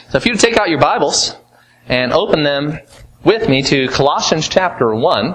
So if you take out your Bibles and open them with me to Colossians chapter 1,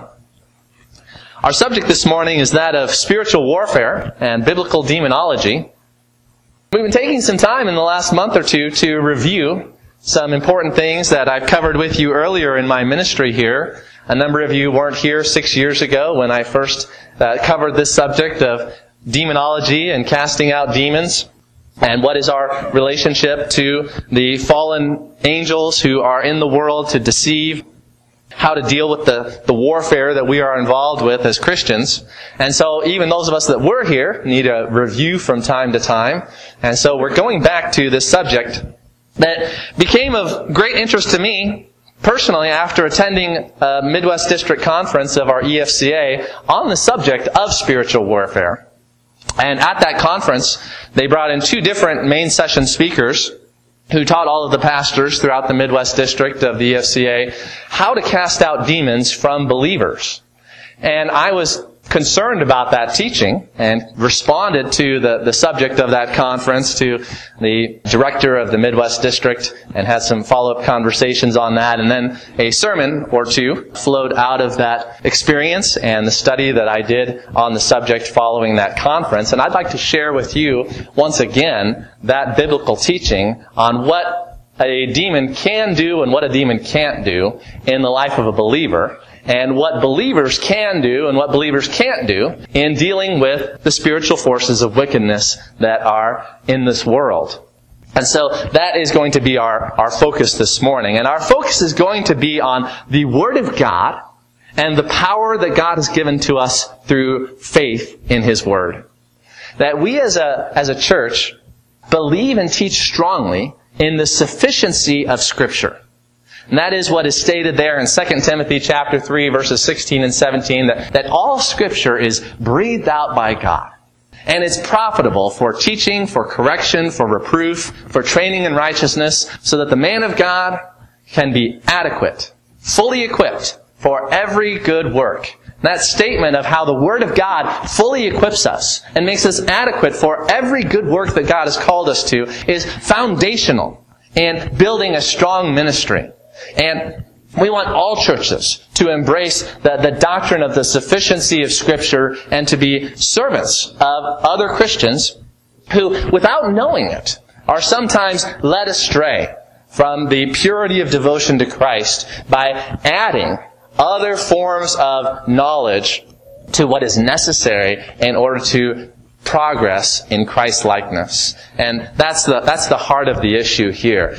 our subject this morning is that of spiritual warfare and biblical demonology. We've been taking some time in the last month or two to review some important things that I've covered with you earlier in my ministry here. A number of you weren't here 6 years ago when I first covered this subject of demonology and casting out demons. And what is our relationship to the fallen angels who are in the world to deceive, how to deal with the warfare that we are involved with as Christians. And so even those of us that were here need a review from time to time. And so we're going back to this subject that became of great interest to me personally after attending a Midwest District Conference of our EFCA on the subject of spiritual warfare. And at that conference, they brought in two different main session speakers who taught all of the pastors throughout the Midwest District of the EFCA how to cast out demons from believers. And I was concerned about that teaching and responded to the subject of that conference to the director of the Midwest District and had some follow-up conversations on that. And then a sermon or two flowed out of that experience and the study that I did on the subject following that conference. And I'd like to share with you once again that biblical teaching on what a demon can do and what a demon can't do in the life of a believer, and what believers can do and what believers can't do in dealing with the spiritual forces of wickedness that are in this world. And so that is going to be our focus this morning. And our focus is going to be on the Word of God and the power that God has given to us through faith in His Word. That we as a church believe and teach strongly in the sufficiency of Scripture. And that is what is stated there in 2 Timothy chapter 3, verses 16 and 17, that all Scripture is breathed out by God. And it's profitable for teaching, for correction, for reproof, for training in righteousness, so that the man of God can be adequate, fully equipped for every good work. And that statement of how the Word of God fully equips us and makes us adequate for every good work that God has called us to is foundational in building a strong ministry. And we want all churches to embrace the doctrine of the sufficiency of Scripture and to be servants of other Christians who, without knowing it, are sometimes led astray from the purity of devotion to Christ by adding other forms of knowledge to what is necessary in order to progress in Christ-likeness. And that's the heart of the issue here.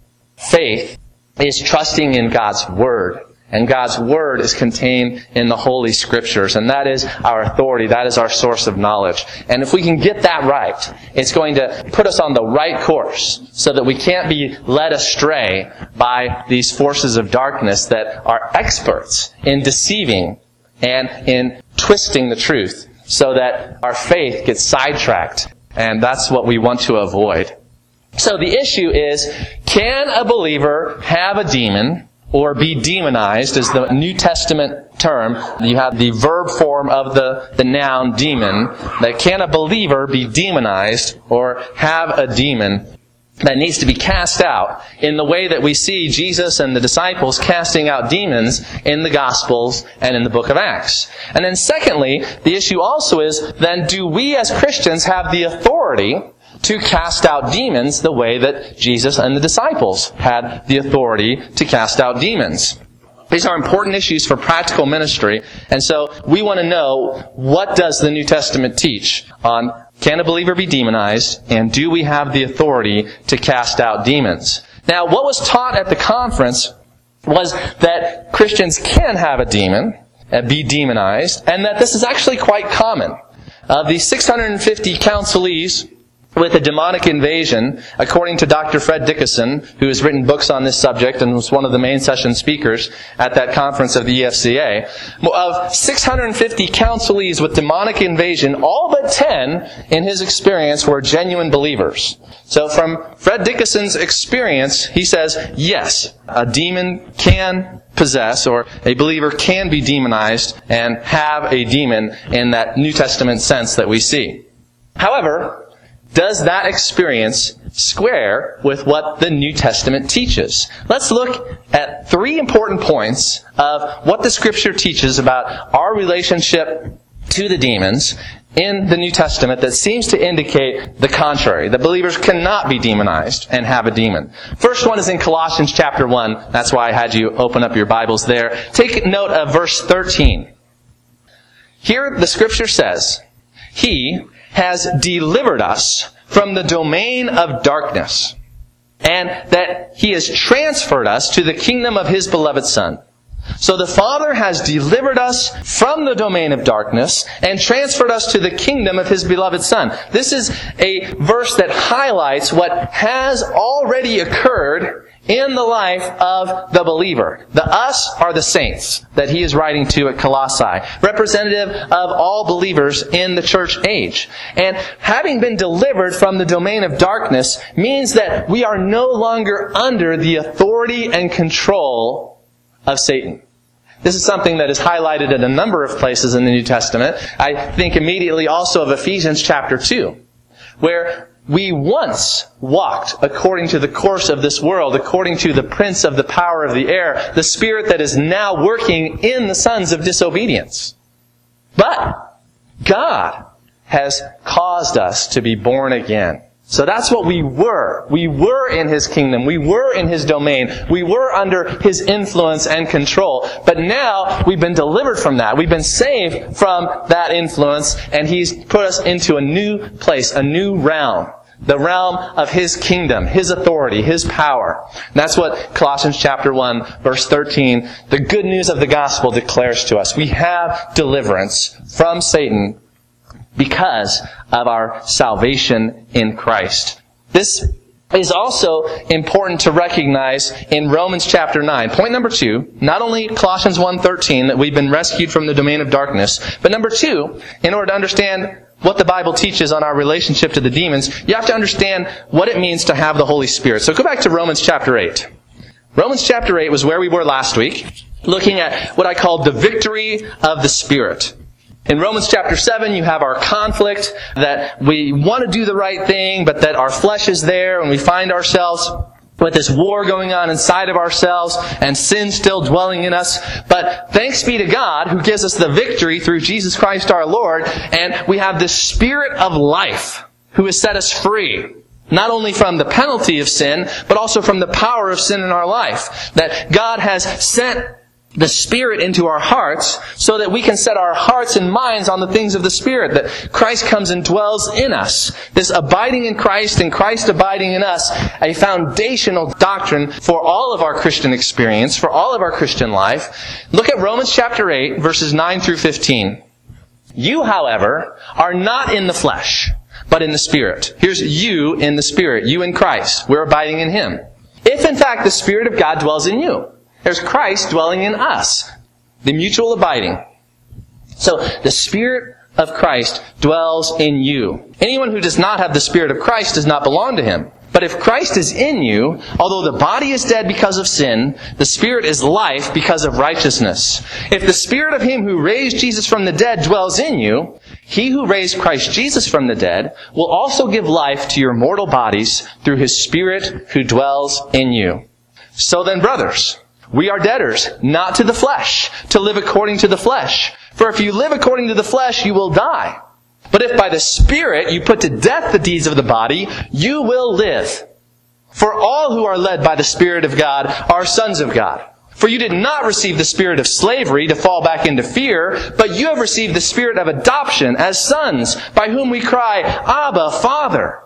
Faith is trusting in God's Word. And God's Word is contained in the Holy Scriptures. And that is our authority. That is our source of knowledge. And if we can get that right, it's going to put us on the right course so that we can't be led astray by these forces of darkness that are experts in deceiving and in twisting the truth so that our faith gets sidetracked. And that's what we want to avoid. So the issue is, can a believer have a demon or be demonized, is the New Testament term. You have the verb form of the noun demon. That can a believer be demonized or have a demon that needs to be cast out in the way that we see Jesus and the disciples casting out demons in the Gospels and in the book of Acts. And then secondly, the issue also is, then do we as Christians have the authority to cast out demons the way that Jesus and the disciples had the authority to cast out demons? These are important issues for practical ministry, and so we want to know, what does the New Testament teach on can a believer be demonized, and do we have the authority to cast out demons? Now, what was taught at the conference was that Christians can have a demon, be demonized, and that this is actually quite common. Of the 650 counselees with a demonic invasion, according to Dr. Fred Dickinson, who has written books on this subject and was one of the main session speakers at that conference of the EFCA, of 650 counselees with demonic invasion, all but 10, in his experience, were genuine believers. So from Fred Dickinson's experience, he says, yes, a demon can possess, or a believer can be demonized and have a demon in that New Testament sense that we see. However, does that experience square with what the New Testament teaches? Let's look at 3 important points of what the Scripture teaches about our relationship to the demons in the New Testament that seems to indicate the contrary, that believers cannot be demonized and have a demon. First one is in Colossians chapter 1. That's why I had you open up your Bibles there. Take note of verse 13. Here the Scripture says, He has delivered us from the domain of darkness, and that He has transferred us to the kingdom of His beloved Son. So the Father has delivered us from the domain of darkness and transferred us to the kingdom of His beloved Son. This is a verse that highlights what has already occurred in the life of the believer. The us are the saints that he is writing to at Colossae, representative of all believers in the church age. And having been delivered from the domain of darkness means that we are no longer under the authority and control of Satan. This is something that is highlighted in a number of places in the New Testament. I think immediately also of Ephesians chapter 2, where we once walked according to the course of this world, according to the prince of the power of the air, the spirit that is now working in the sons of disobedience. But God has caused us to be born again. So that's what we were. We were in His kingdom. We were in His domain. We were under His influence and control. But now we've been delivered from that. We've been saved from that influence, and He's put us into a new place, a new realm. The realm of His kingdom, His authority, His power. And that's what Colossians chapter 1, verse 13, the good news of the gospel declares to us. We have deliverance from Satan because of our salvation in Christ. This is also important to recognize in Romans chapter 9. Point number 2, not only Colossians 1:13, that we've been rescued from the domain of darkness, but number 2, in order to understand what the Bible teaches on our relationship to the demons, you have to understand what it means to have the Holy Spirit. So go back to Romans chapter 8. Romans chapter 8 was where we were last week, looking at what I called the victory of the Spirit. In Romans chapter 7, you have our conflict, that we want to do the right thing, but that our flesh is there, and we find ourselves with this war going on inside of ourselves, and sin still dwelling in us. But thanks be to God, who gives us the victory through Jesus Christ our Lord, and we have the Spirit of life, who has set us free. Not only from the penalty of sin, but also from the power of sin in our life. That God has sent the Spirit into our hearts so that we can set our hearts and minds on the things of the Spirit, that Christ comes and dwells in us. This abiding in Christ and Christ abiding in us, a foundational doctrine for all of our Christian experience, for all of our Christian life. Look at Romans chapter 8, verses 9 through 15. You, however, are not in the flesh, but in the Spirit. Here's you in the Spirit, you in Christ. We're abiding in Him. If in fact the Spirit of God dwells in you, there's Christ dwelling in us. The mutual abiding. So, the Spirit of Christ dwells in you. Anyone who does not have the Spirit of Christ does not belong to Him. But if Christ is in you, although the body is dead because of sin, the Spirit is life because of righteousness. If the Spirit of Him who raised Jesus from the dead dwells in you, He who raised Christ Jesus from the dead will also give life to your mortal bodies through His Spirit who dwells in you. So then, brothers, we are debtors, not to the flesh, to live according to the flesh. For if you live according to the flesh, you will die. But if by the Spirit you put to death the deeds of the body, you will live. For all who are led by the Spirit of God are sons of God. For you did not receive the spirit of slavery to fall back into fear, but you have received the Spirit of adoption as sons, by whom we cry, Abba, Father.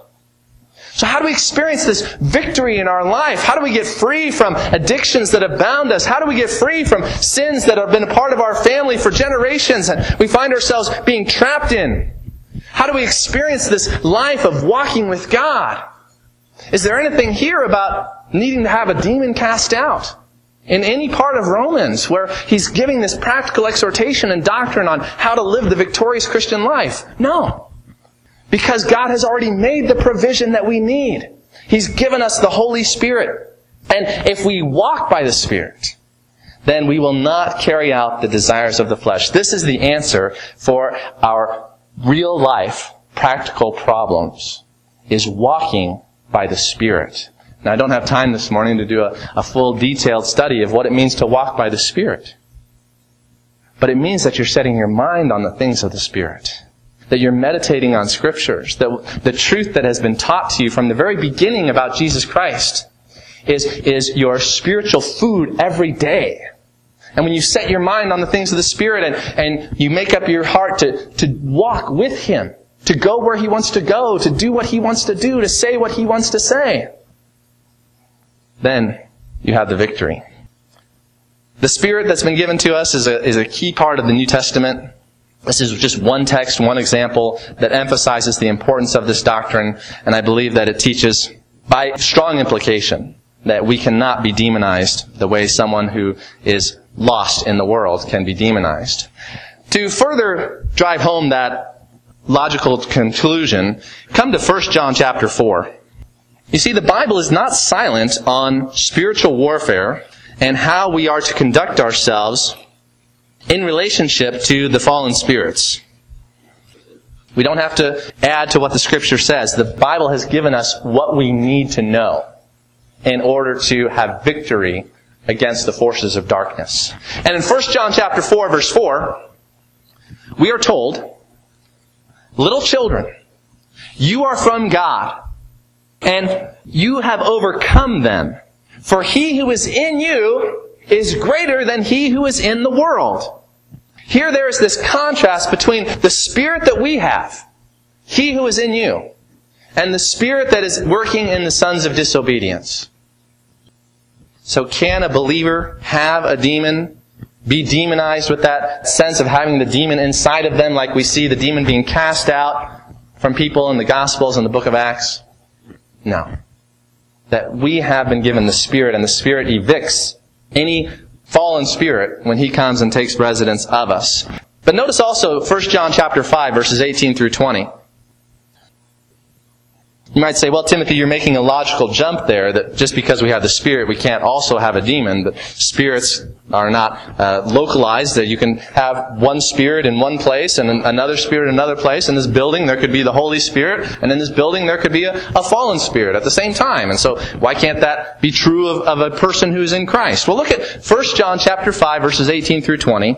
So how do we experience this victory in our life? How do we get free from addictions that have bound us? How do we get free from sins that have been a part of our family for generations and we find ourselves being trapped in? How do we experience this life of walking with God? Is there anything here about needing to have a demon cast out? In any part of Romans where he's giving this practical exhortation and doctrine on how to live the victorious Christian life? No. Because God has already made the provision that we need. He's given us the Holy Spirit. And if we walk by the Spirit, then we will not carry out the desires of the flesh. This is the answer for our real life practical problems. is walking by the Spirit. Now, I don't have time this morning to do a full detailed study of what it means to walk by the Spirit. But it means that you're setting your mind on the things of the Spirit. That you're meditating on Scriptures. That the truth that has been taught to you from the very beginning about Jesus Christ is your spiritual food every day. And when you set your mind on the things of the Spirit and you make up your heart to walk with Him, to go where He wants to go, to do what He wants to do, to say what He wants to say, then you have the victory. The Spirit that's been given to us is a key part of the New Testament. This is just one text, one example that emphasizes the importance of this doctrine, and I believe that it teaches by strong implication that we cannot be demonized the way someone who is lost in the world can be demonized. To further drive home that logical conclusion, come to 1 John chapter 4. You see, the Bible is not silent on spiritual warfare and how we are to conduct ourselves in relationship to the fallen spirits. We don't have to add to what the Scripture says. The Bible has given us what we need to know in order to have victory against the forces of darkness. And in 1 John chapter 4, verse 4, we are told, "Little children, you are from God, and you have overcome them. For he who is in you is greater than he who is in the world." Here there is this contrast between the Spirit that we have, he who is in you, and the Spirit that is working in the sons of disobedience. So can a believer have a demon, be demonized with that sense of having the demon inside of them, like we see the demon being cast out from people in the Gospels and the book of Acts? No. That we have been given the Spirit, and the Spirit evicts any fallen spirit when He comes and takes residence of us. But notice also 1 John chapter 5, verses 18 through 20. You might say, well, Timothy, you're making a logical jump there, that just because we have the Spirit, we can't also have a demon. But spirits are not localized, that you can have one spirit in one place and another spirit in another place. In this building, there could be the Holy Spirit, and in this building, there could be a fallen spirit at the same time. And so, why can't that be true of a person who's in Christ? Well, look at 1 John chapter 5, verses 18 through 20.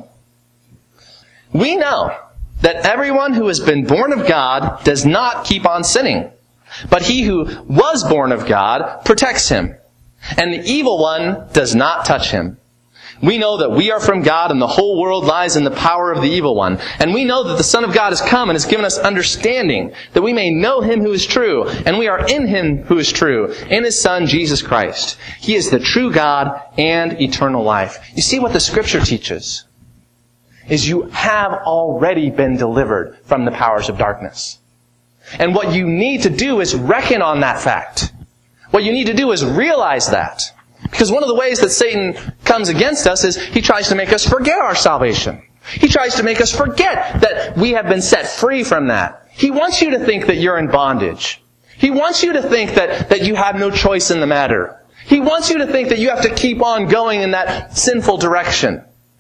We know that everyone who has been born of God does not keep on sinning. But he who was born of God protects him, and the evil one does not touch him. We know that we are from God, and the whole world lies in the power of the evil one. And we know that the Son of God has come and has given us understanding, that we may know Him who is true, and we are in Him who is true, in His Son, Jesus Christ. He is the true God and eternal life. You see what the Scripture teaches? Is you have already been delivered from the powers of darkness. And what you need to do is reckon on that fact. What you need to do is realize that. Because one of the ways that Satan comes against us is he tries to make us forget our salvation. He tries to make us forget that we have been set free from that. He wants you to think that you're in bondage. He wants you to think that you have no choice in the matter. He wants you to think that you have to keep on going in that sinful direction.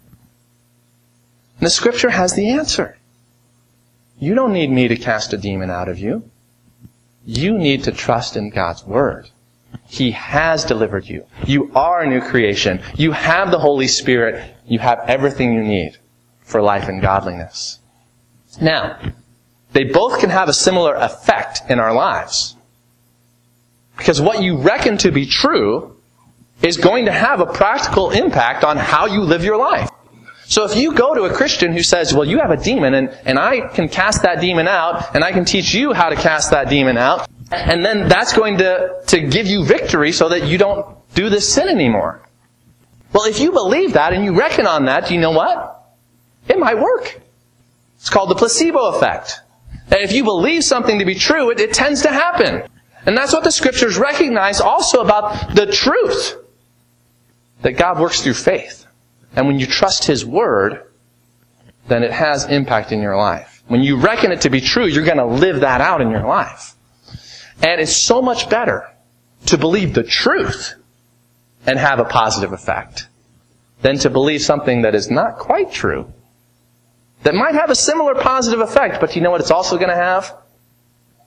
And the Scripture has the answer. You don't need me to cast a demon out of you. You need to trust in God's Word. He has delivered you. You are a new creation. You have the Holy Spirit. You have everything you need for life and godliness. Now, they both can have a similar effect in our lives. Because what you reckon to be true is going to have a practical impact on how you live your life. So if you go to a Christian who says, well, you have a demon, and I can cast that demon out, and I can teach you how to cast that demon out, and then that's going to give you victory so that you don't do this sin anymore. Well, if you believe that and you reckon on that, you know what? It might work. It's called the placebo effect. And if you believe something to be true, it tends to happen. And that's what the Scriptures recognize also about the truth. That God works through faith. And when you trust His Word, then it has impact in your life. When you reckon it to be true, you're going to live that out in your life. And it's so much better to believe the truth and have a positive effect than to believe something that is not quite true, that might have a similar positive effect, but you know what it's also going to have?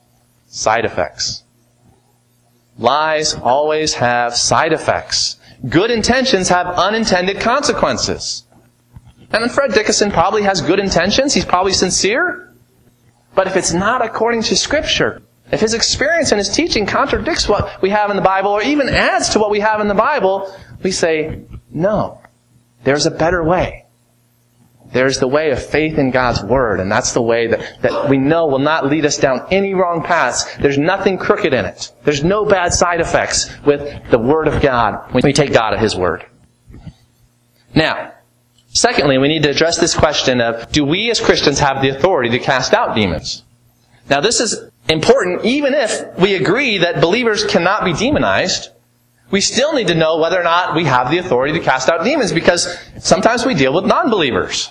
side effects. Lies always have side effects. Good intentions have unintended consequences. And Fred Dickinson probably has good intentions. He's probably sincere. But if it's not according to Scripture, if his experience and his teaching contradicts what we have in the Bible, or even adds to what we have in the Bible, we say, no, there's a better way. There's the way of faith in God's Word, and that's the way that we know will not lead us down any wrong paths. There's nothing crooked in it. There's no bad side effects with the Word of God when we take God at His Word. Now, secondly, we need to address this question of, do we as Christians have the authority to cast out demons? Now, this is important even if we agree that believers cannot be demonized. We still need to know whether or not we have the authority to cast out demons, because sometimes we deal with non-believers.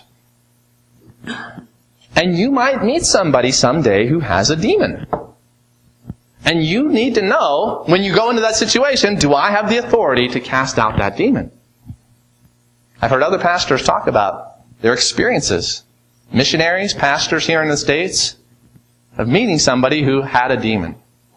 And you might meet somebody someday who has a demon. And you need to know, when you go into that situation, do I have the authority to cast out that demon? I've heard other pastors talk about their experiences. Missionaries, pastors here in the States, of meeting somebody who had a demon.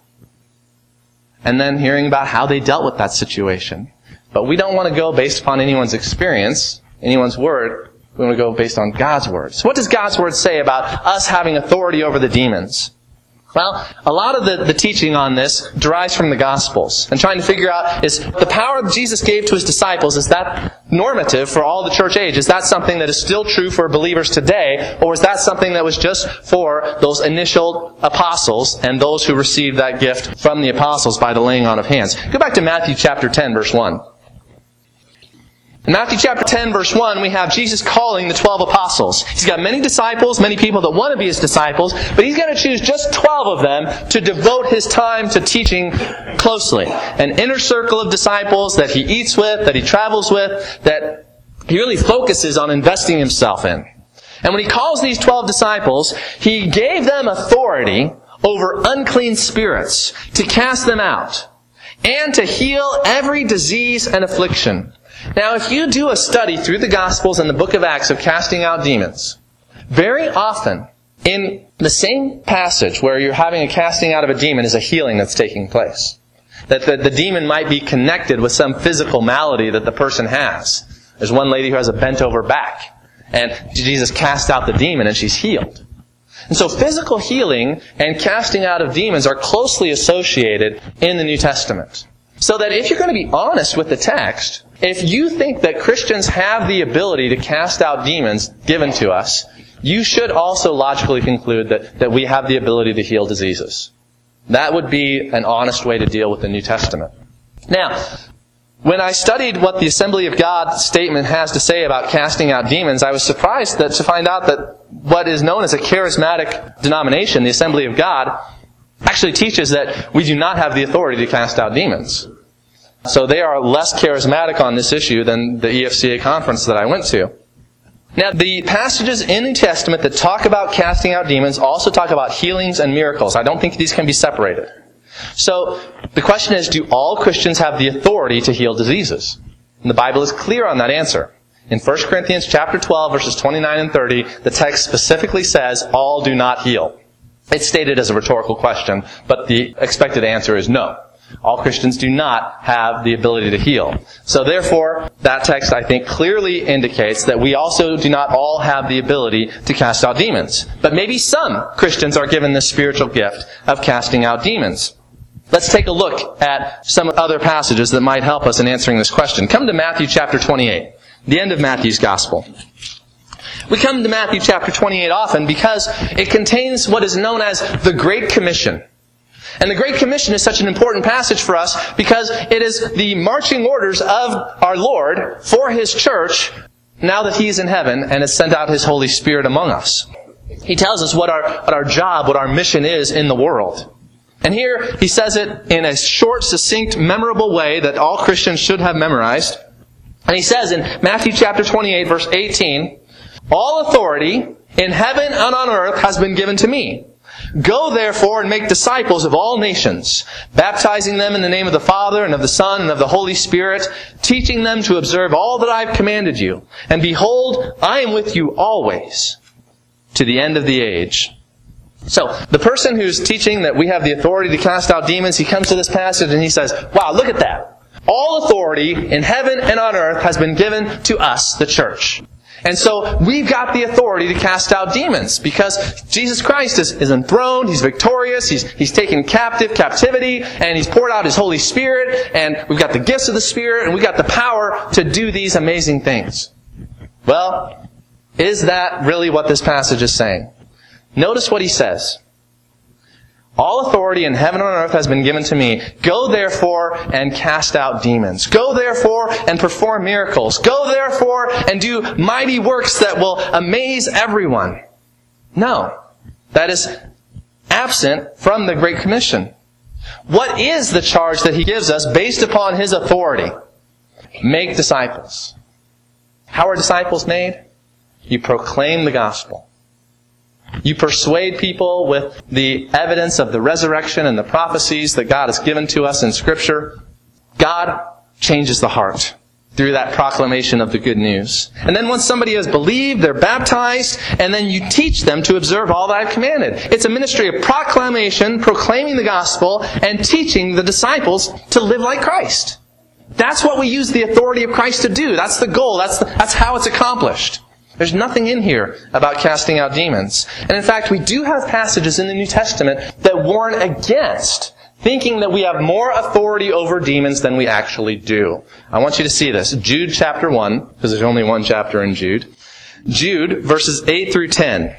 And then hearing about how they dealt with that situation. But we don't want to go based upon anyone's experience, anyone's word. We want to go based on God's Word. So what does God's Word say about us having authority over the demons? Well, a lot of the teaching on this derives from the Gospels. And trying to figure out, is the power that Jesus gave to His disciples, is that normative for all the church age? Is that something that is still true for believers today? Or is that something that was just for those initial apostles and those who received that gift from the apostles by the laying on of hands? Go back to Matthew chapter 10, verse 1. In Matthew chapter 10, verse 1, we have Jesus calling the 12 apostles. He's got many disciples, many people that want to be His disciples, but He's going to choose just 12 of them to devote His time to teaching closely. An inner circle of disciples that He eats with, that He travels with, that He really focuses on investing Himself in. And when He calls these 12 disciples, He gave them authority over unclean spirits to cast them out and to heal every disease and affliction. Now, if you do a study through the Gospels and the book of Acts of casting out demons, very often in the same passage where you're having a casting out of a demon is a healing that's taking place. That the demon might be connected with some physical malady that the person has. There's one lady who has a bent over back, and Jesus cast out the demon and she's healed. And so physical healing and casting out of demons are closely associated in the New Testament. So that if you're going to be honest with the text, if you think that Christians have the ability to cast out demons given to us, you should also logically conclude that we have the ability to heal diseases. That would be an honest way to deal with the New Testament. Now, when I studied what the Assembly of God statement has to say about casting out demons, I was surprised to find out that what is known as a charismatic denomination, the Assembly of God, actually teaches that we do not have the authority to cast out demons. So they are less charismatic on this issue than the EFCA conference that I went to. Now, the passages in the New Testament that talk about casting out demons also talk about healings and miracles. I don't think these can be separated. So the question is, do all Christians have the authority to heal diseases? And the Bible is clear on that answer. In 1 Corinthians chapter 12, verses 29 and 30, the text specifically says, all do not heal. It's stated as a rhetorical question, but the expected answer is no. All Christians do not have the ability to heal. So therefore, that text, I think, clearly indicates that we also do not all have the ability to cast out demons. But maybe some Christians are given the spiritual gift of casting out demons. Let's take a look at some other passages that might help us in answering this question. Come to Matthew chapter 28, the end of Matthew's Gospel. We come to Matthew chapter 28 often because it contains what is known as the Great Commission. And the Great Commission is such an important passage for us because it is the marching orders of our Lord for His church now that He is in heaven and has sent out His Holy Spirit among us. He tells us what our job, what our mission is in the world. And here He says it in a short, succinct, memorable way that all Christians should have memorized. And He says in Matthew chapter 28, verse 18, all authority in heaven and on earth has been given to me. Go therefore and make disciples of all nations, baptizing them in the name of the Father and of the Son and of the Holy Spirit, teaching them to observe all that I have commanded you. And behold, I am with you always, to the end of the age. So, the person who's teaching that we have the authority to cast out demons, he comes to this passage and he says, wow, look at that. All authority in heaven and on earth has been given to us, the church. And so we've got the authority to cast out demons because Jesus Christ is enthroned, He's victorious, He's taken captivity, and He's poured out His Holy Spirit, and we've got the gifts of the Spirit, and we've got the power to do these amazing things. Well, is that really what this passage is saying? Notice what he says. All authority in heaven and on earth has been given to me. Go therefore and cast out demons. Go therefore and perform miracles. Go therefore and do mighty works that will amaze everyone. No, that is absent from the Great Commission. What is the charge that He gives us based upon His authority? Make disciples. How are disciples made? You proclaim the gospel. You persuade people with the evidence of the resurrection and the prophecies that God has given to us in Scripture. God changes the heart through that proclamation of the good news. And then once somebody has believed, they're baptized, and then you teach them to observe all that I've commanded. It's a ministry of proclamation, proclaiming the gospel, and teaching the disciples to live like Christ. That's what we use the authority of Christ to do. That's the goal. That's how it's accomplished. There's nothing in here about casting out demons. And in fact, we do have passages in the New Testament that warn against thinking that we have more authority over demons than we actually do. I want you to see this. Jude chapter 1, because there's only one chapter in Jude. Jude, verses 8 through 10.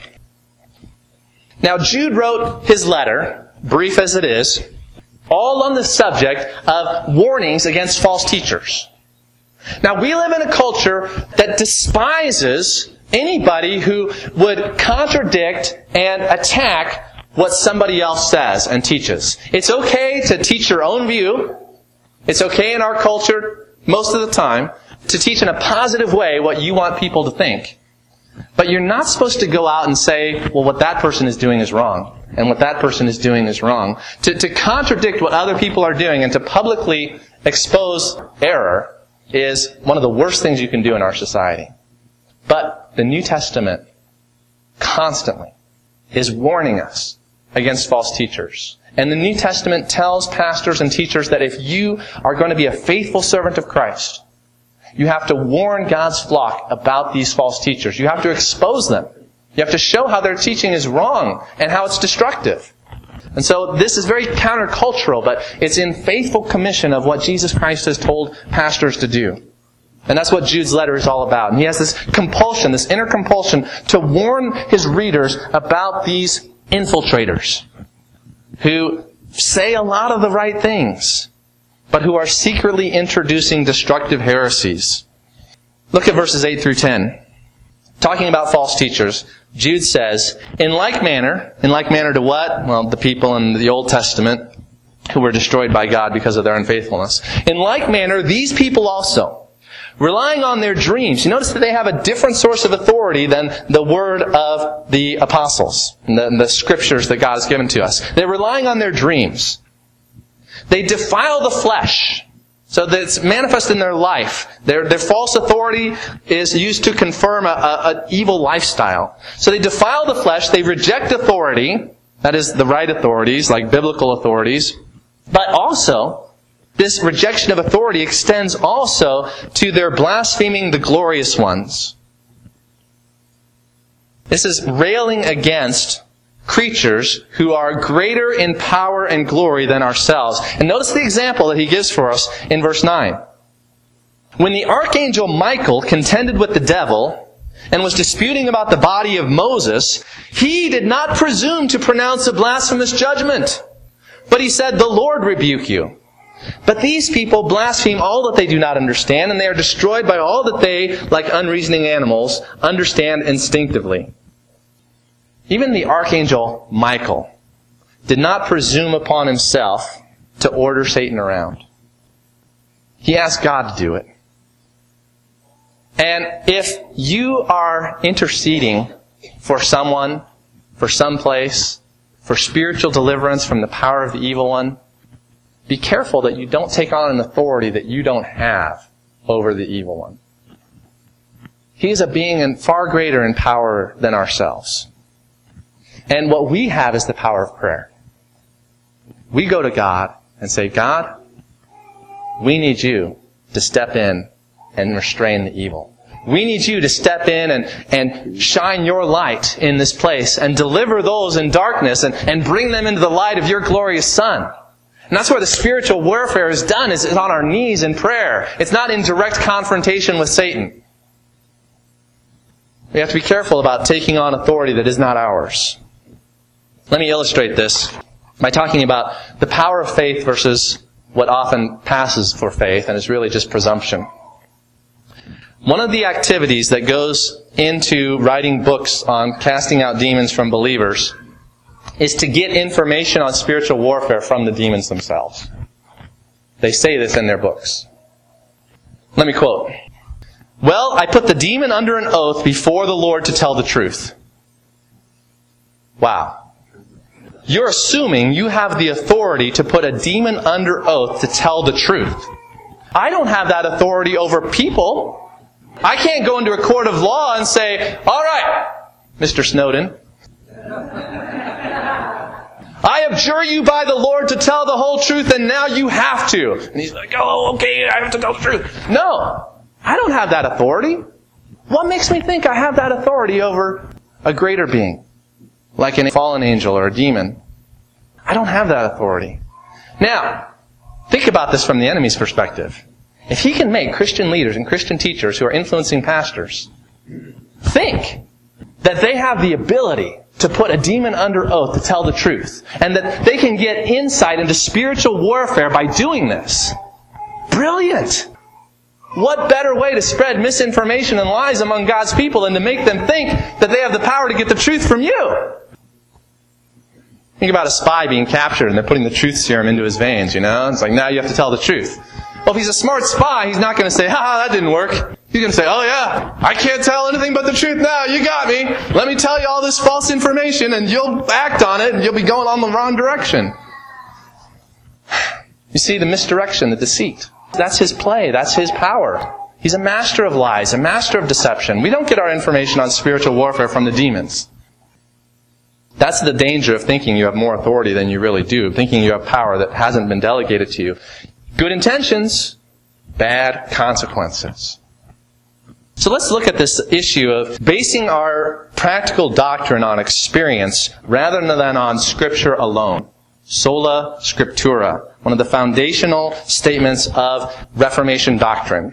Now, Jude wrote his letter, brief as it is, all on the subject of warnings against false teachers. Now, we live in a culture that despises anybody who would contradict and attack what somebody else says and teaches. It's okay to teach your own view. It's okay in our culture, most of the time, to teach in a positive way what you want people to think. But you're not supposed to go out and say, well, what that person is doing is wrong, and what that person is doing is wrong. To contradict what other people are doing and to publicly expose error is one of the worst things you can do in our society. But the New Testament constantly is warning us against false teachers. And the New Testament tells pastors and teachers that if you are going to be a faithful servant of Christ, you have to warn God's flock about these false teachers. You have to expose them. You have to show how their teaching is wrong and how it's destructive. And so this is very countercultural, but it's in faithful commission of what Jesus Christ has told pastors to do. And that's what Jude's letter is all about. And he has this compulsion, this inner compulsion, to warn his readers about these infiltrators who say a lot of the right things, but who are secretly introducing destructive heresies. Look at verses 8 through 10. Talking about false teachers, Jude says, in like manner to what? Well, the people in the Old Testament who were destroyed by God because of their unfaithfulness. In like manner, these people also, relying on their dreams. You notice that they have a different source of authority than the word of the apostles, and the scriptures that God has given to us. They're relying on their dreams. They defile the flesh, so that it's manifest in their life. Their false authority is used to confirm an evil lifestyle. So they defile the flesh, they reject authority, that is the right authorities, like biblical authorities, but also, this rejection of authority extends also to their blaspheming the glorious ones. This is railing against creatures who are greater in power and glory than ourselves. And notice the example that he gives for us in verse 9. When the archangel Michael contended with the devil and was disputing about the body of Moses, he did not presume to pronounce a blasphemous judgment, but he said, "The Lord rebuke you." But these people blaspheme all that they do not understand, and they are destroyed by all that they, like unreasoning animals, understand instinctively. Even the archangel Michael did not presume upon himself to order Satan around. He asked God to do it. And if you are interceding for someone, for some place, for spiritual deliverance from the power of the evil one, be careful that you don't take on an authority that you don't have over the evil one. He is a being far greater in power than ourselves. And what we have is the power of prayer. We go to God and say, God, we need you to step in and restrain the evil. We need you to step in and shine your light in this place and deliver those in darkness and bring them into the light of your glorious Son. And that's where the spiritual warfare is done, is on our knees in prayer. It's not in direct confrontation with Satan. We have to be careful about taking on authority that is not ours. Let me illustrate this by talking about the power of faith versus what often passes for faith and is really just presumption. One of the activities that goes into writing books on casting out demons from believers is to get information on spiritual warfare from the demons themselves. They say this in their books. Let me quote. Well, I put the demon under an oath before the Lord to tell the truth. Wow. You're assuming you have the authority to put a demon under oath to tell the truth. I don't have that authority over people. I can't go into a court of law and say, all right, Mr. Snowden, I abjure you by the Lord to tell the whole truth, and now you have to. And he's like, oh, okay, I have to tell the truth. No, I don't have that authority. What makes me think I have that authority over a greater being, like a fallen angel or a demon? I don't have that authority. Now, think about this from the enemy's perspective. If he can make Christian leaders and Christian teachers who are influencing pastors think that they have the ability to put a demon under oath to tell the truth, and that they can get insight into spiritual warfare by doing this, brilliant! What better way to spread misinformation and lies among God's people than to make them think that they have the power to get the truth from you? Think about a spy being captured and they're putting the truth serum into his veins, It's like, now you have to tell the truth. Well, if he's a smart spy, he's not going to say, that didn't work. He's going to say, oh yeah, I can't tell anything but the truth now. You got me. Let me tell you all this false information and you'll act on it and you'll be going on the wrong direction. You see, the misdirection, the deceit. That's his play. That's his power. He's a master of lies, a master of deception. We don't get our information on spiritual warfare from the demons. That's the danger of thinking you have more authority than you really do, thinking you have power that hasn't been delegated to you. Good intentions, bad consequences. So let's look at this issue of basing our practical doctrine on experience rather than on Scripture alone. Sola Scriptura, one of the foundational statements of Reformation doctrine.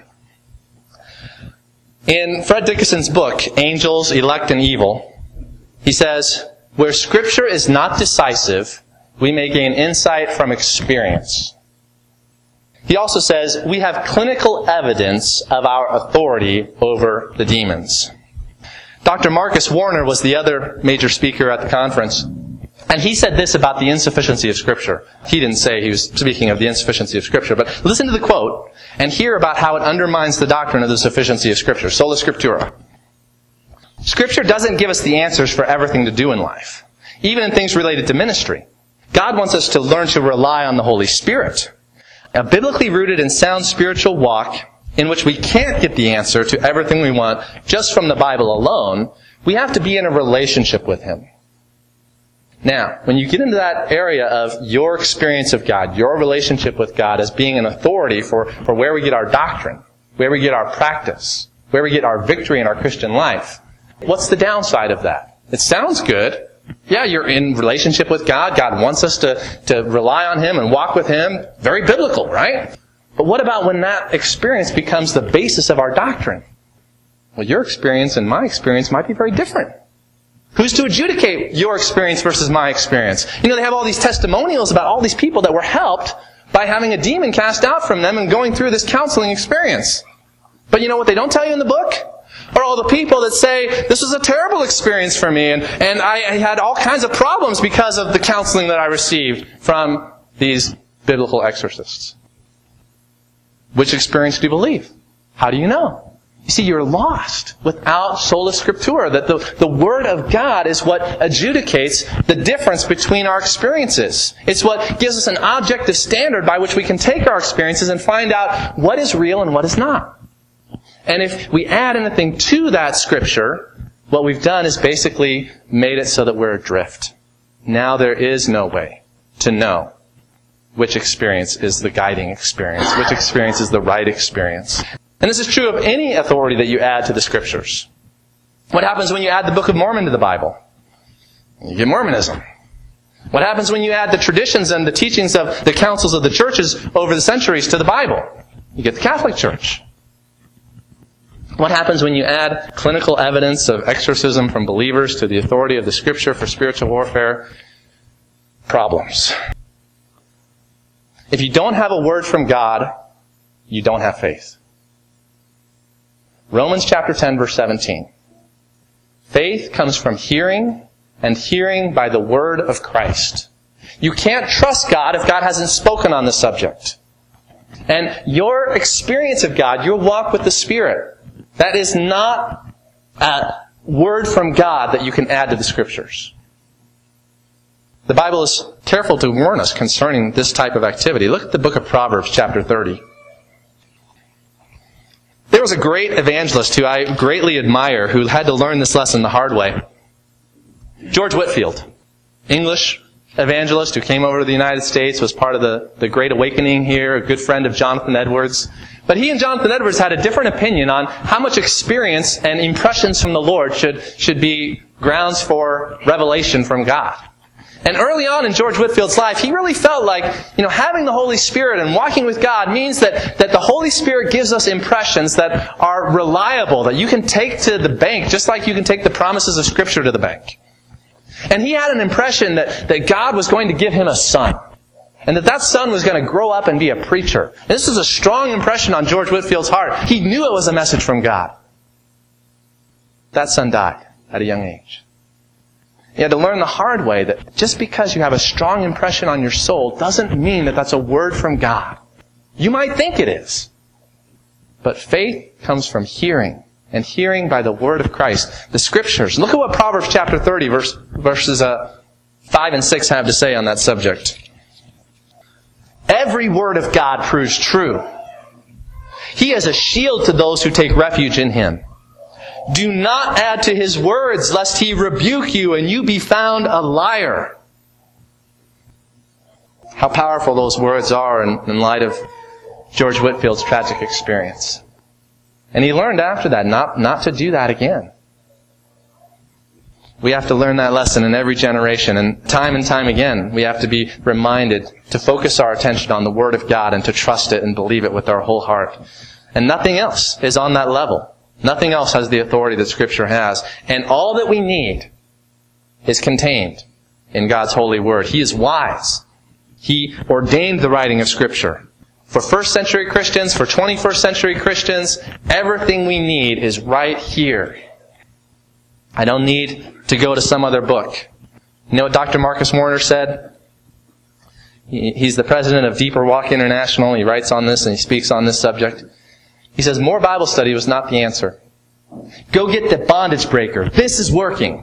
In Fred Dickinson's book, Angels, Elect, and Evil, he says, where Scripture is not decisive, we may gain insight from experience. He also says, we have clinical evidence of our authority over the demons. Dr. Marcus Warner was the other major speaker at the conference, and he said this about the insufficiency of Scripture. He didn't say he was speaking of the insufficiency of Scripture, but listen to the quote and hear about how it undermines the doctrine of the sufficiency of Scripture. Sola Scriptura. Scripture doesn't give us the answers for everything to do in life, even in things related to ministry. God wants us to learn to rely on the Holy Spirit. A biblically rooted and sound spiritual walk in which we can't get the answer to everything we want just from the Bible alone. We have to be in a relationship with Him. Now, when you get into that area of your experience of God, your relationship with God as being an authority for where we get our doctrine, where we get our practice, where we get our victory in our Christian life, what's the downside of that? It sounds good. Yeah, you're in relationship with God. God wants us to rely on Him and walk with Him. Very biblical, right? But what about when that experience becomes the basis of our doctrine? Well, your experience and my experience might be very different. Who's to adjudicate your experience versus my experience? They have all these testimonials about all these people that were helped by having a demon cast out from them and going through this counseling experience. But you know what they don't tell you in the book? Or all the people that say, this was a terrible experience for me, and I had all kinds of problems because of the counseling that I received from these biblical exorcists. Which experience do you believe? How do you know? You see, you're lost without sola scriptura, that the Word of God is what adjudicates the difference between our experiences. It's what gives us an objective standard by which we can take our experiences and find out what is real and what is not. And if we add anything to that Scripture, what we've done is basically made it so that we're adrift. Now there is no way to know which experience is the guiding experience, which experience is the right experience. And this is true of any authority that you add to the Scriptures. What happens when you add the Book of Mormon to the Bible? You get Mormonism. What happens when you add the traditions and the teachings of the councils of the churches over the centuries to the Bible? You get the Catholic Church. What happens when you add clinical evidence of exorcism from believers to the authority of the Scripture for spiritual warfare? Problems. If you don't have a word from God, you don't have faith. Romans chapter 10, verse 17. Faith comes from hearing, and hearing by the word of Christ. You can't trust God if God hasn't spoken on the subject. And your experience of God, your walk with the Spirit, that is not a word from God that you can add to the Scriptures. The Bible is careful to warn us concerning this type of activity. Look at the book of Proverbs, chapter 30. There was a great evangelist who I greatly admire who had to learn this lesson the hard way. George Whitefield, English evangelist who came over to the United States, was part of the Great Awakening here, a good friend of Jonathan Edwards. But he and Jonathan Edwards had a different opinion on how much experience and impressions from the Lord should be grounds for revelation from God. And early on in George Whitefield's life, he really felt like, having the Holy Spirit and walking with God means that the Holy Spirit gives us impressions that are reliable, that you can take to the bank, just like you can take the promises of Scripture to the bank. And he had an impression that God was going to give him a son. And that son was going to grow up and be a preacher. And this was a strong impression on George Whitefield's heart. He knew it was a message from God. That son died at a young age. He had to learn the hard way that just because you have a strong impression on your soul doesn't mean that that's a word from God. You might think it is. But faith comes from hearing, and hearing by the word of Christ, the Scriptures. Look at what Proverbs chapter 30, verses 5 and 6 have to say on that subject. Every word of God proves true. He is a shield to those who take refuge in Him. Do not add to His words, lest He rebuke you and you be found a liar. How powerful those words are in light of George Whitefield's tragic experience. And he learned after that not to do that again. We have to learn that lesson in every generation, and time again, we have to be reminded to focus our attention on the Word of God and to trust it and believe it with our whole heart. And nothing else is on that level. Nothing else has the authority that Scripture has. And all that we need is contained in God's holy Word. He is wise. He ordained the writing of Scripture. For first century Christians, for 21st century Christians, everything we need is right here. I don't need to go to some other book. You know what Dr. Marcus Warner said? He's the president of Deeper Walk International. He writes on this and he speaks on this subject. He says, more Bible study was not the answer. Go get the bondage breaker. This is working.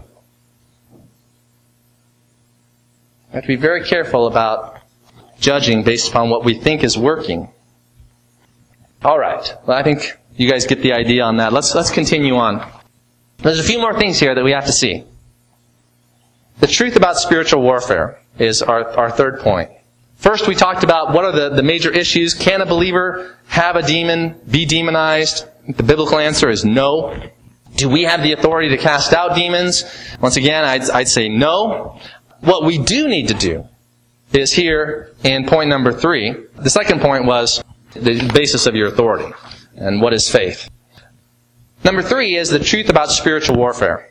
We have to be very careful about judging based upon what we think is working. All right. Well, I think you guys get the idea on that. Let's continue on. There's a few more things here that we have to see. The truth about spiritual warfare is our third point. First, we talked about what are the major issues. Can a believer have a demon, be demonized? The biblical answer is no. Do we have the authority to cast out demons? Once again, I'd say no. What we do need to do is here in point number 3. The second point was the basis of your authority. And what is faith? Number 3 is the truth about spiritual warfare.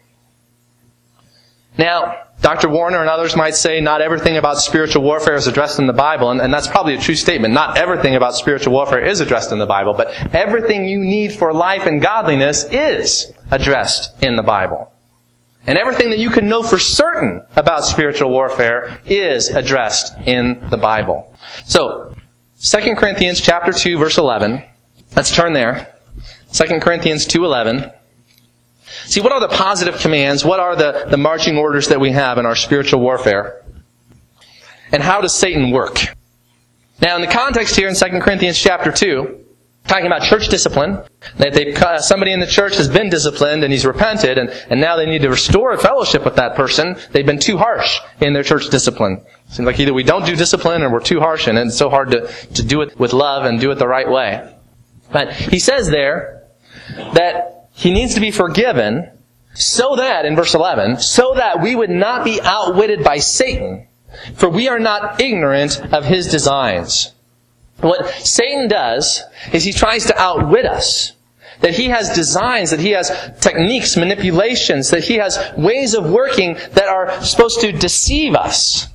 Now, Dr. Warner and others might say not everything about spiritual warfare is addressed in the Bible, and that's probably a true statement. Not everything about spiritual warfare is addressed in the Bible, but everything you need for life and godliness is addressed in the Bible. And everything that you can know for certain about spiritual warfare is addressed in the Bible. So, 2 Corinthians chapter 2, verse 11. Let's turn there. 2 Corinthians 2:11. See, what are the positive commands? What are the marching orders that we have in our spiritual warfare? And how does Satan work? Now, in the context here in 2 Corinthians chapter 2, Talking about church discipline, that somebody in the church has been disciplined and he's repented, and now they need to restore fellowship with that person. They've been too harsh in their church discipline. It seems like either we don't do discipline or we're too harsh in it. It's so hard to do it with love and do it the right way. But he says there that he needs to be forgiven so that, in verse 11, so that we would not be outwitted by Satan, for we are not ignorant of his designs. What Satan does is he tries to outwit us. That he has designs, that he has techniques, manipulations, that he has ways of working that are supposed to deceive us.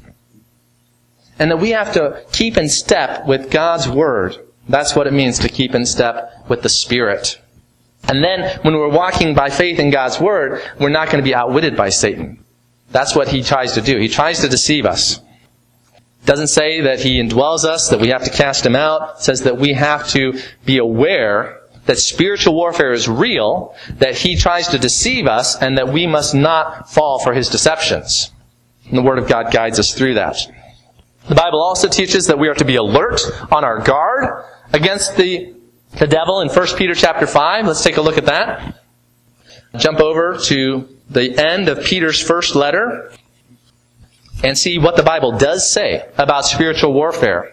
And that we have to keep in step with God's Word. That's what it means to keep in step with the Spirit. And then, when we're walking by faith in God's Word, we're not going to be outwitted by Satan. That's what he tries to do. He tries to deceive us. It doesn't say that he indwells us, that we have to cast him out. It says that we have to be aware that spiritual warfare is real, that he tries to deceive us, and that we must not fall for his deceptions. And the Word of God guides us through that. The Bible also teaches that we are to be alert, on our guard, against the devil in 1 Peter chapter 5. Let's take a look at that. Jump over to the end of Peter's first letter and see what the Bible does say about spiritual warfare.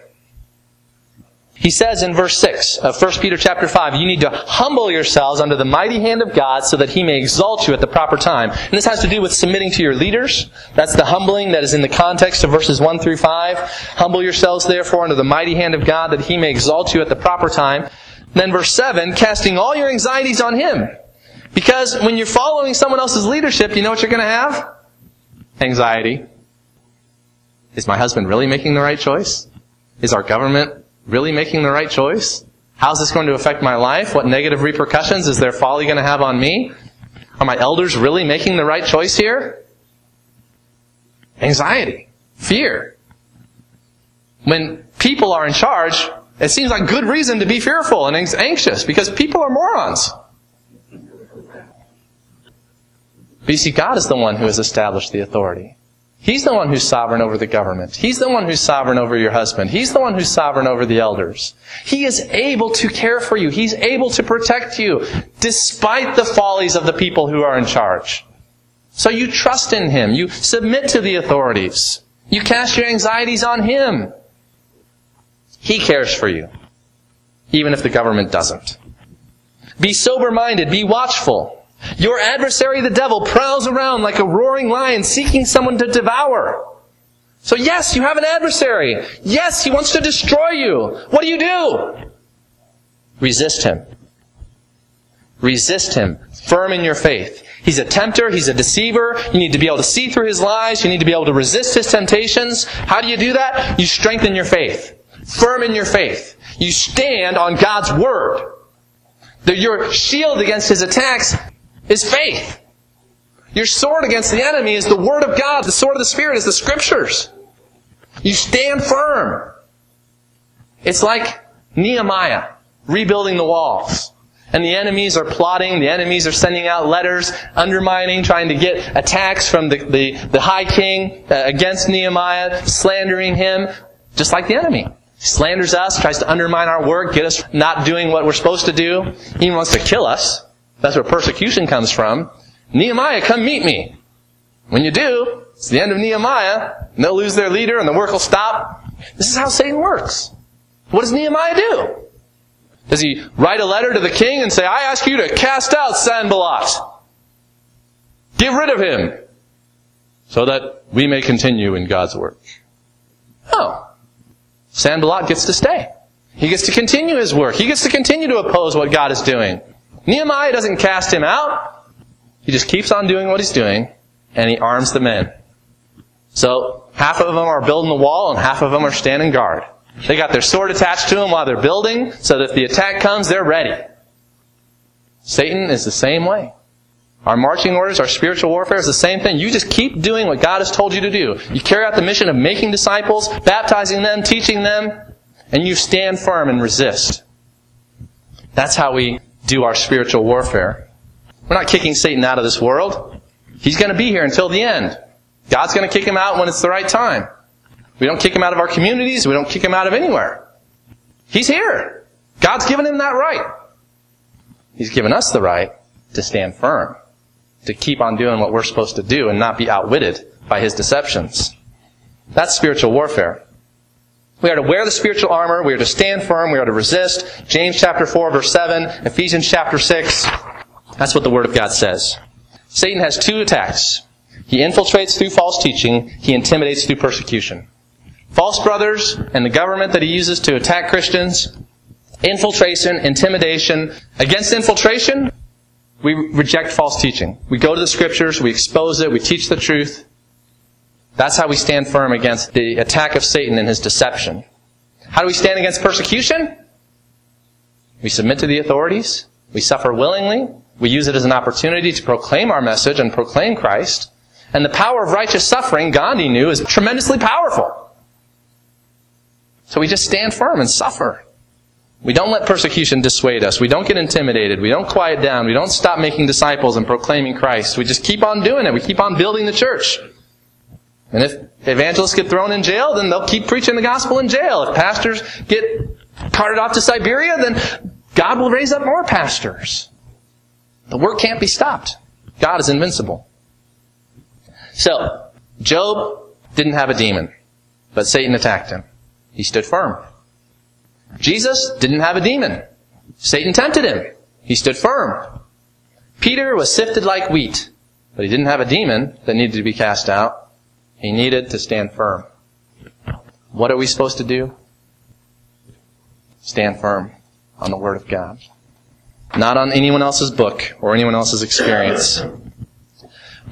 He says in verse 6 of 1 Peter chapter 5, you need to humble yourselves under the mighty hand of God so that He may exalt you at the proper time. And this has to do with submitting to your leaders. That's the humbling that is in the context of verses 1 through 5. Humble yourselves therefore under the mighty hand of God that He may exalt you at the proper time. Then verse 7, casting all your anxieties on Him. Because when you're following someone else's leadership, you know what you're going to have? Anxiety. Is my husband really making the right choice? Is our government really making the right choice? How's this going to affect my life? What negative repercussions is their folly going to have on me? Are my elders really making the right choice here? Anxiety. Fear. When people are in charge, it seems like good reason to be fearful and anxious because people are morons. But you see, God is the one who has established the authority. He's the one who's sovereign over the government. He's the one who's sovereign over your husband. He's the one who's sovereign over the elders. He is able to care for you. He's able to protect you despite the follies of the people who are in charge. So you trust in Him. You submit to the authorities. You cast your anxieties on Him. He cares for you, even if the government doesn't. Be sober-minded. Be watchful. Your adversary, the devil, prowls around like a roaring lion seeking someone to devour. So yes, you have an adversary. Yes, he wants to destroy you. What do? Resist him. Resist him. Firm in your faith. He's a tempter. He's a deceiver. You need to be able to see through his lies. You need to be able to resist his temptations. How do you do that? You strengthen your faith. Firm in your faith. You stand on God's Word. Your shield against his attacks is faith. Your sword against the enemy is the Word of God. The sword of the Spirit is the Scriptures. You stand firm. It's like Nehemiah rebuilding the walls. And the enemies are plotting. The enemies are sending out letters, undermining, trying to get attacks from the high king against Nehemiah, slandering him, just like the enemy. He slanders us, tries to undermine our work, get us not doing what we're supposed to do. He even wants to kill us. That's where persecution comes from. Nehemiah, come meet me. When you do, it's the end of Nehemiah, and they'll lose their leader and the work will stop. This is how Satan works. What does Nehemiah do? Does he write a letter to the king and say, I ask you to cast out Sanballat. Get rid of him, so that we may continue in God's work? No. Sanballat gets to stay. He gets to continue his work. He gets to continue to oppose what God is doing. Nehemiah doesn't cast him out. He just keeps on doing what he's doing, and he arms the men. So, half of them are building the wall, and half of them are standing guard. They got their sword attached to them while they're building, so that if the attack comes, they're ready. Satan is the same way. Our marching orders, our spiritual warfare is the same thing. You just keep doing what God has told you to do. You carry out the mission of making disciples, baptizing them, teaching them, and you stand firm and resist. That's how we do our spiritual warfare. We're not kicking Satan out of this world. He's going to be here until the end. God's going to kick him out when it's the right time. We don't kick him out of our communities. We don't kick him out of anywhere. He's here. God's given him that right. He's given us the right to stand firm, to keep on doing what we're supposed to do and not be outwitted by his deceptions. That's spiritual warfare. We are to wear the spiritual armor. We are to stand firm. We are to resist. James chapter 4, verse 7. Ephesians chapter 6. That's what the Word of God says. Satan has two attacks. He infiltrates through false teaching. He intimidates through persecution. False brothers and the government that he uses to attack Christians. Infiltration, intimidation. Against infiltration, we reject false teaching. We go to the Scriptures. We expose it. We teach the truth. That's how we stand firm against the attack of Satan and his deception. How do we stand against persecution? We submit to the authorities. We suffer willingly. We use it as an opportunity to proclaim our message and proclaim Christ. And the power of righteous suffering, Gandhi knew, is tremendously powerful. So we just stand firm and suffer. We don't let persecution dissuade us. We don't get intimidated. We don't quiet down. We don't stop making disciples and proclaiming Christ. We just keep on doing it. We keep on building the church. And if evangelists get thrown in jail, then they'll keep preaching the gospel in jail. If pastors get carted off to Siberia, then God will raise up more pastors. The work can't be stopped. God is invincible. So, Job didn't have a demon, but Satan attacked him. He stood firm. Jesus didn't have a demon. Satan tempted him. He stood firm. Peter was sifted like wheat, but he didn't have a demon that needed to be cast out. He needed to stand firm. What are we supposed to do? Stand firm on the Word of God. Not on anyone else's book or anyone else's experience.